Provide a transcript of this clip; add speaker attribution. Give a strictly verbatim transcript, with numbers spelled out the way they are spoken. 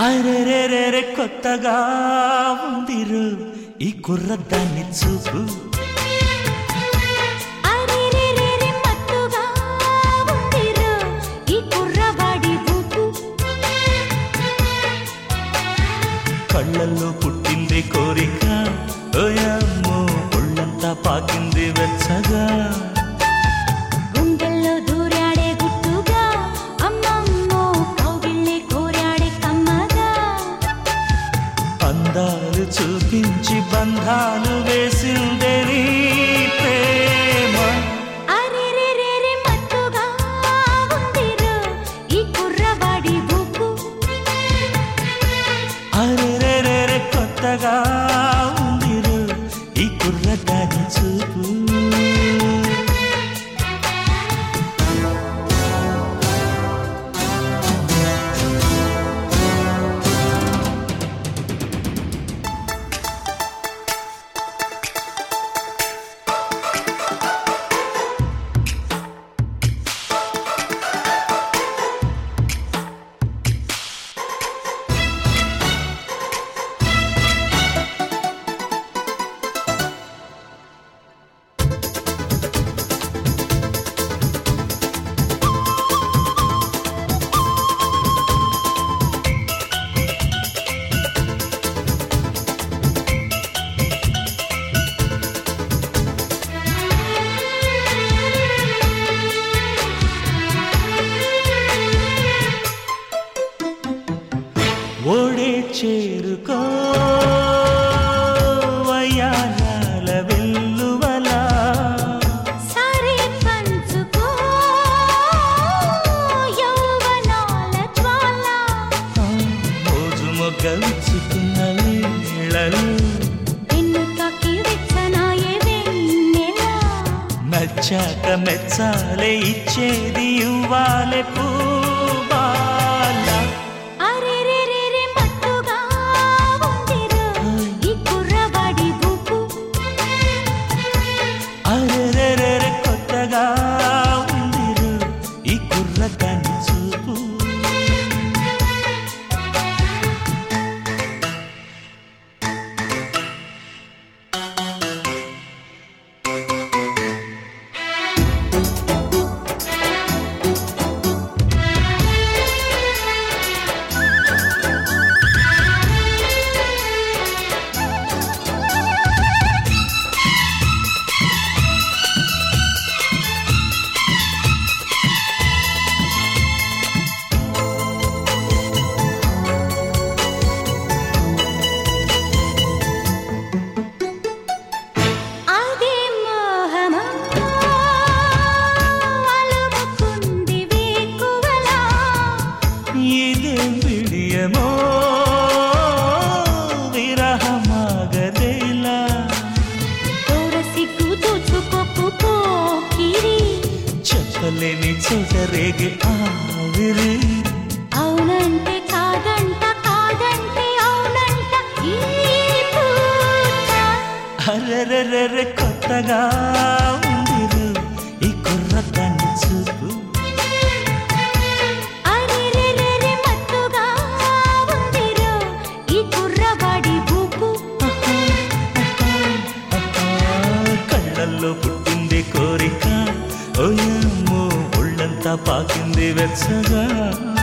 Speaker 1: అరెరెరెరె కొత్తగా ఉందిరు ఈ కుర్రదాన్ని చూపు.
Speaker 2: అరెరెరెరె మత్తుగా ఉందిరు ఈ కుర్రవాడి ఊపు.
Speaker 1: కళ్ళల్లో పుట్టింది కోరిక, ఓయమ్మో ఒళ్ళంతా పాకింది వెచ్చగా.
Speaker 2: గుండెల్లో దూరాడే గుట్టుగా, అమ్మమ్మో కౌగిళ్ళే కోరాడే కమ్మగా.
Speaker 1: అందాలు చూపించి బంధాలు వేసిందే నీ ప్రేమ.
Speaker 2: అరెరెరెరె మత్తుగా ఉందిరు ఈ కుర్రవాడి ఊపు.
Speaker 1: అరెరెరెరె కొత్తగా ఉందిరు ఈ కుర్రదాని చూపు. ఓడే చేరుకో వయ్యారాల వెల్లువలా.
Speaker 2: సారే పంచుకో యౌవనాల జ్వాల.
Speaker 1: రోజు మొగ్గ విచ్చుకున్న వేళలు
Speaker 2: వెన్నుతాకి వెచ్చనాయే వెన్నెల.
Speaker 1: నచ్చాక మెచ్చాలే ఇచ్చేది ఇవ్వాలే పూబాల.
Speaker 2: అరెరెరెరె మత్తుగా ఉందిరు ఈ కుర్రవాడి ఊపు.
Speaker 1: అరెరెరెరె కొత్తగా ఉందిరు ఈ కుర్రదాని చూపు.
Speaker 2: అదే మోహమా అలుముకుంది వేకువలా.
Speaker 1: ఇదేం విడియమో విరహమాగదేలా.
Speaker 2: తోర సిగ్గు దోచుకోకు పోకిరి.
Speaker 1: చెప్పలేని చోట రేగే ఆవిరి.
Speaker 2: అవునంటే కాదంట, కాదంటే అవునంట ఈ పూట.
Speaker 1: అరెరెరెరె కొత్తగా ఉందిరు ఈ కుర్రదాని చూపు.
Speaker 2: అరెరెరెరె మత్తుగా ఉందిరు ఈ కుర్రవాడి ఊపు.
Speaker 1: కళ్ళల్లో పుట్టింది కోరిక, ఓయమ్మో ఒళ్ళంతా పాకింది వెచ్చగా.